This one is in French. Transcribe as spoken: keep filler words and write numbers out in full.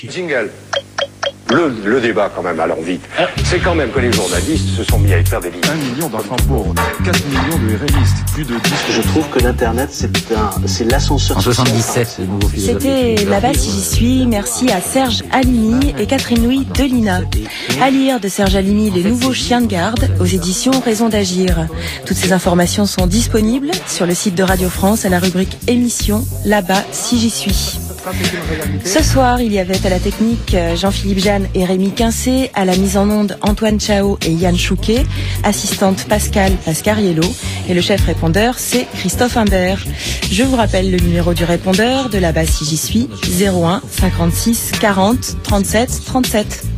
Jingle. Le, le débat quand même, allons vite, c'est quand même que les journalistes se sont mis à écrire des livres. Un million d'enfants pauvres, quatre millions de RMistes, plus de dix... Je trouve que l'Internet, c'est un, c'est l'ascenseur. En soixante-dix-sept, c'était Là-bas si j'y suis, merci à Serge Halimi et Catherine Louis de Lina. À lire de Serge Halimi, Les nouveaux chiens de garde, aux éditions Raison d'agir. Toutes ces informations sont disponibles sur le site de Radio France à la rubrique émission Là-bas si j'y suis. Ce soir, il y avait à la technique Jean-Philippe Jeanne et Rémi Quincé, à la mise en onde Antoine Chao et Yann Chouquet, assistante Pascal Pascariello, et le chef répondeur c'est Christophe Imbert. Je vous rappelle le numéro du répondeur de Là-bas si j'y suis, zéro un cinquante-six quarante trente-sept trente-sept.